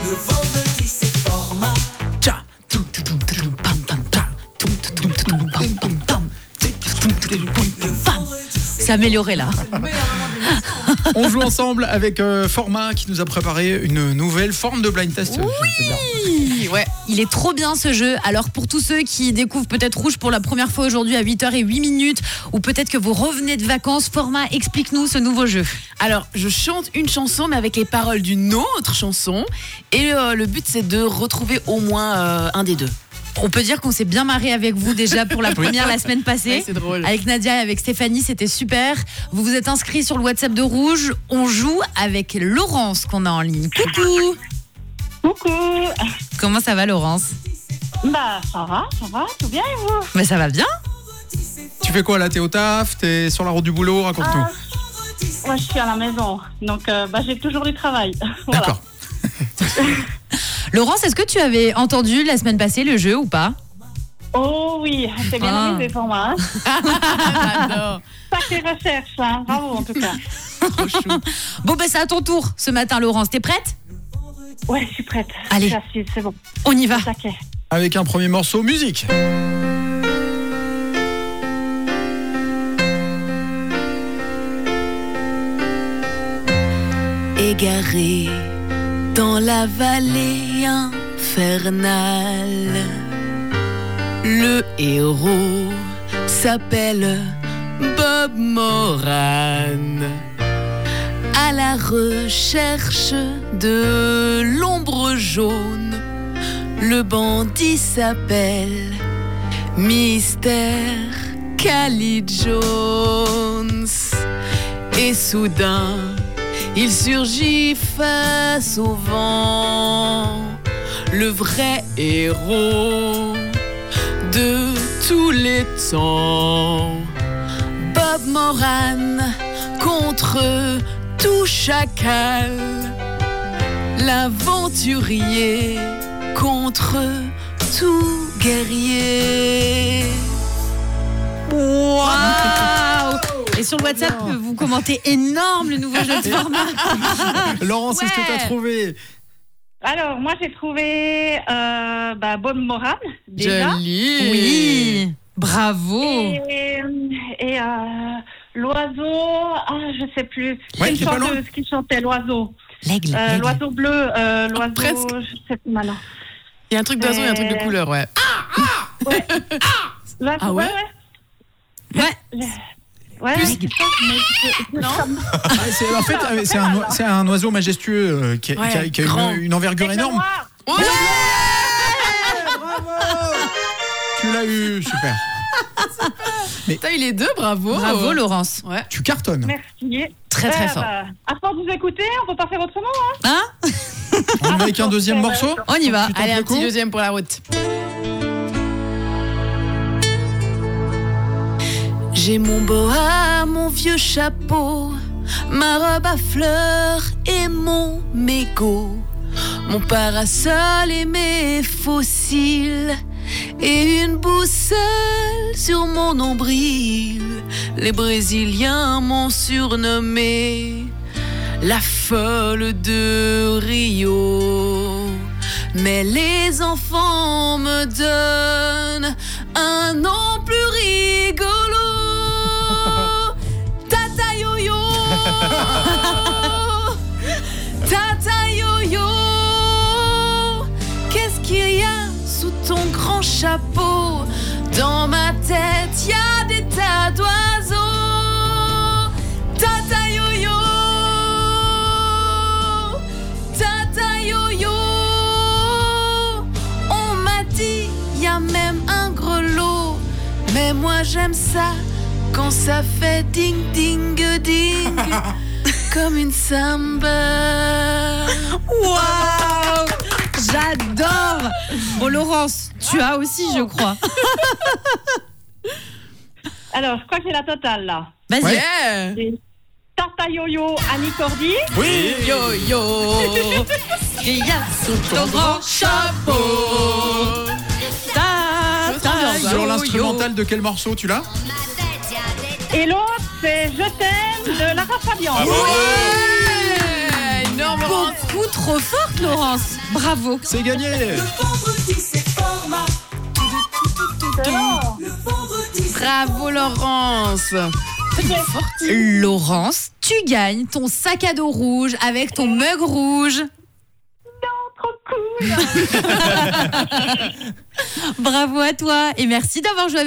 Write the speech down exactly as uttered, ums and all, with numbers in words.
Le vendredi c'est Format. Tcha, tout, tout, tout, tout, pam, pam, tcha, tout, tout, tout, tout, pam, pam, pam, tout, tout, tout, tout, pam, pam. C'est amélioré là. On joue ensemble avec euh, Format qui nous a préparé une nouvelle forme de blind test. Oui, ouais, il est trop bien ce jeu. Alors pour tous ceux qui découvrent peut-être Rouge pour la première fois aujourd'hui à huit heures zéro huit minutes, ou peut-être que vous revenez de vacances, Format, explique-nous ce nouveau jeu. Alors, je chante une chanson, mais avec les paroles d'une autre chanson. Et euh, le but, c'est de retrouver au moins euh, un des deux. On peut dire qu'on s'est bien marré avec vous déjà pour la première la semaine passée. Ouais, c'est drôle. Avec Nadia et avec Stéphanie, c'était super. Vous vous êtes inscrits sur le WhatsApp de Rouge. On joue avec Laurence qu'on a en ligne. Coucou. Coucou. Comment ça va, Laurence? Bah, ça va, ça va, tout bien et vous? Mais ça va bien. Tu fais quoi là? T'es au taf? T'es sur la route du boulot? Raconte-nous. Ah, moi, je suis à la maison, donc euh, bah, j'ai toujours du travail. Voilà. D'accord. Laurence, est-ce que tu avais entendu la semaine passée le jeu ou pas? Oh oui, c'est bien Ah. amusé pour moi. Hein. Sacrée recherche, hein. Bravo en tout cas. Trop chou. Bon, ben c'est à ton tour ce matin, Laurence. T'es prête? Ouais, je suis prête. Allez. Je suis assise, c'est bon. On y va. Taquet. Avec un premier morceau, musique. Égaré dans la vallée infernale, le héros s'appelle Bob Moran. À la recherche de l'ombre jaune, le bandit s'appelle Mister Khalid Jones. Et soudain, il surgit face au vent, le vrai héros de tous les temps. Bob Moran contre tout chacal, l'aventurier contre tout guerrier. Waouh! Et sur le WhatsApp, vous commentez énorme le nouveau jeu de Format. Laurence, est-ce que Ouais. t'as trouvé? Alors, moi, j'ai trouvé euh, bah, Bob Moran, déjà. Joli. Oui, bravo. Et, et euh, l'oiseau, ah, je sais plus. Ouais, Une t'es pas loin. chanteuse qui chantait l'oiseau. L'aigle, Euh, l'aigle. l'oiseau bleu, euh, l'oiseau, presque. je sais plus maintenant. Il y a un truc d'oiseau et un truc de Euh, couleur, ouais. Là, Ah ouais? Ouais, Ouais. ouais. Ouais, c'est ça, mais je- je- Non. Ah, c'est, en fait, euh, c'est un, oi- c'est un oiseau majestueux euh, qui, a- Ouais, qui a, qui a grand. une, une envergure Aigle énorme. noir. Ouais. Tu l'as eu, super. T'as eu les deux, bravo. Bravo, Laurence. Ouais. Tu cartonnes. Merci. Très, très Ouais, fort. bah, à force de vous écouter, on peut pas faire autrement, hein. Hein? On y va avec un deuxième morceau. On y va. Tu tentes Allez, le un coup petit deuxième pour la route. J'ai mon boa, mon vieux chapeau, ma robe à fleurs et mon mégot, mon parasol et mes fossiles, et une boussole sur mon nombril. Les Brésiliens m'ont surnommé la folle de Rio. Mais les enfants me donnent un nom plus rigolo. Tata Yo-Yo. Tata Yo-Yo. Qu'est-ce qu'il y a sous ton grand chapeau? Dans ma tête, y a des tas d'oiseaux. Tata Yo-Yo. Tata Yo-Yo. On m'a dit, y a même un grelot. Mais moi j'aime ça quand ça fait ding ding ding. Comme une samba. Waouh! J'adore! Bon, Laurence, tu as aussi, je crois. Alors, je crois que j'ai la totale, là. Vas-y. Ouais. Yeah. C'est Tata Yo-Yo, Annie Cordy. Oui. Yo yo. Il y a sous ton grand chapeau. Ta, ta, bien, Sur yo, l'instrumental yo. de quel morceau tu l'as? Et l'autre, c'est Je t'aime de Lara Fabian. Ouais. Énorme Bon, beaucoup trop forte, Laurence. Bravo. C'est gagné. Le vendredi, c'est format. Le vendredi, c'est Bravo, Laurence. Laurence, tu gagnes ton sac à dos rouge avec ton mug rouge. Trop cool. Bravo à toi et merci d'avoir joué avec